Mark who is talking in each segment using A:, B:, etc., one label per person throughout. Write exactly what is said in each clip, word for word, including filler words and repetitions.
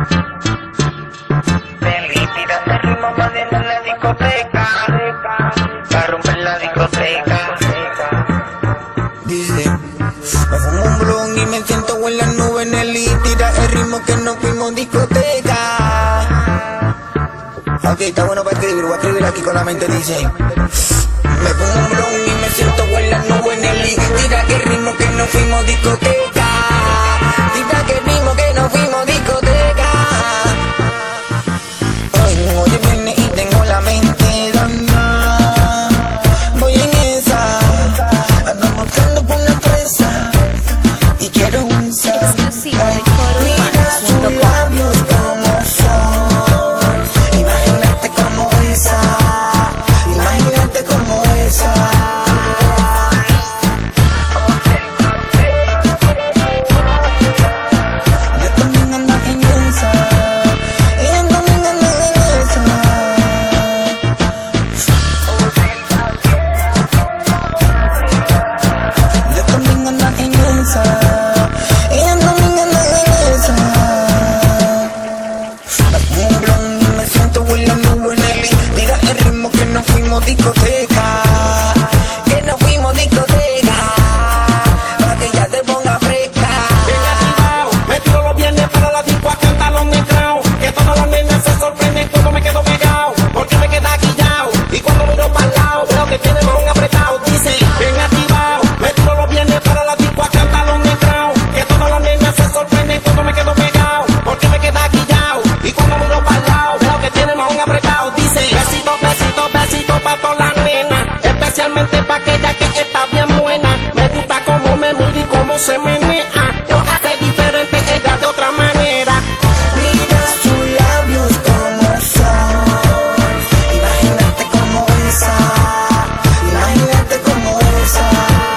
A: Feliz tirando ritmo más bien en la discoteca, para romper la discoteca.
B: Dice, me fumo un blon y me siento en la nube en el y tira el ritmo que no fuimos discoteca. Ok, está bueno para escribir, voy a escribir aquí con la mente, dice. Me fumo un blon y me siento en la nube en el y tira el ritmo que no fuimos discoteca. Tira que el ritmo que no fuimos discoteca. Hoy, hoy viene y tengo la mente dana. Voy en esa, ando buscando por una presa y quiero usar.
C: Exclusivo de Coro
B: Mira sus labios como son. Imagínate como esa, imagínate como esa. Ella también anda en esa, ella también anda en esa. Ella también anda en esa, ella también anda en esa. Me fumo un blon y me siento en la nube en el y tira el ritmo que no fuimos discoteca, que no fuimos discoteca, para que ya te ponga fresca.
D: Bien activado, me tiro los viernes para la disco a cantar los mezclados. Que todas las nenas se sorprenden cuando me quedo pegado, porque me queda quillao. Y cuando miro para el lado, veo que tiene más apretado. Dice, bien activado, me tiro los viernes para la disco a cantar los mezclados. Que todas las nenas se sorprenden cuando me quedo pegado, porque me queda quillao. Y cuando miro para el lado, veo que tiene más apretado. Dice, besito, besito, besito pa' todas las nenas, especialmente pa' aquella que está bien buena. Me gusta cómo me mira y cómo se menea. Yo hace diferente, ella de otra manera.
B: Mira sus labios como son. Imagínate como esa, imagínate como esa.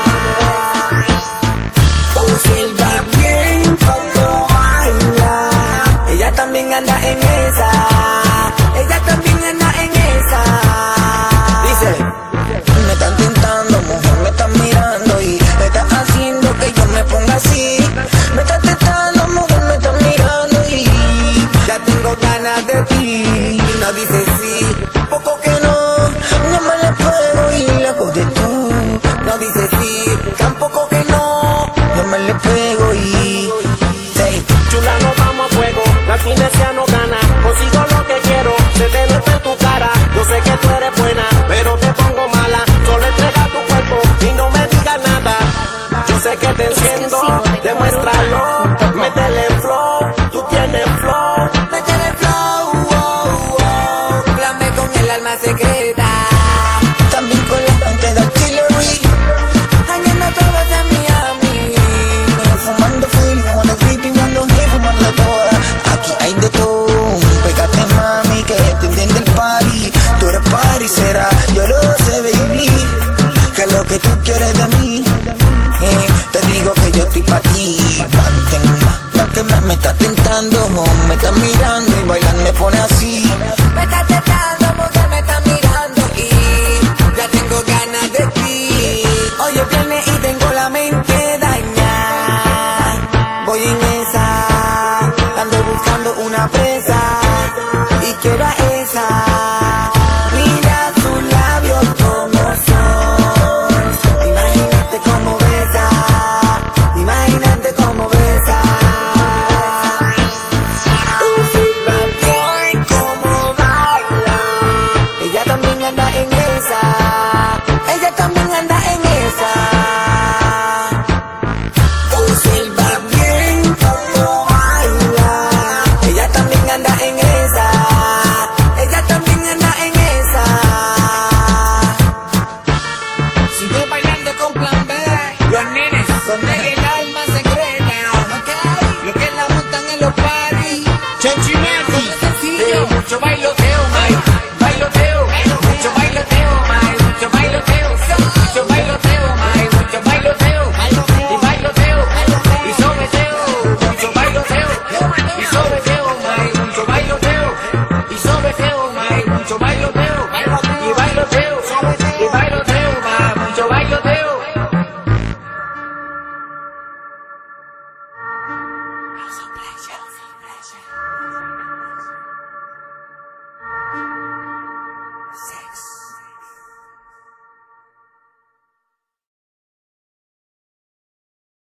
B: Observa bien cómo baila. Ella también anda en esa, ella también anda en esa. Dice, me están tentando, mujer, me están mirando y me estás haciendo que yo me ponga así. Me estás tentando, mujer, me estás mirando y ya tengo ganas de ti. No dice sí, poco que no, no me le puedo ir lejos de tú. No dice sí, tampoco que no, no me le pego y sí.
D: Chula, nos vamos a fuego, la kinesia no gana. Consigo lo que quiero, se te nota en tu cara. Yo sé que tú eres buena, pero te pongo mala. Solo entrega tu cuerpo y no me digas nada. Yo sé que te enciendo, demuéstralo. Métele flow, tú tienes flow.
B: Métele flow, oh, oh, clame con el alma secreta. También con la gente de artillery. Hangando todas en Miami. Fumando feel, fumando creepy, fumando hip, fumando toda. Aquí hay de todo. Pégate mami, que te entiende el party. Tú eres party, será, yo lo sé, baby. Que es lo que tú quieres de mí. Eh, te digo que yo estoy pa' ti. La que me, me está tentando, me está mirando y bailar me pone así. Me está tentando porque me está mirando y ya tengo ganas de ti. Hoy viene y tengo la mente dañada. Voy en esa, ando buscando una presa y quiero a esa. Mira sus labios como son. Imagínate cómo besa, imagínate cómo besa. Observa bien cómo baila. Ella también anda en esa, ella también anda en esa. Observa bien cómo baila. Ella también anda en esa, Sex.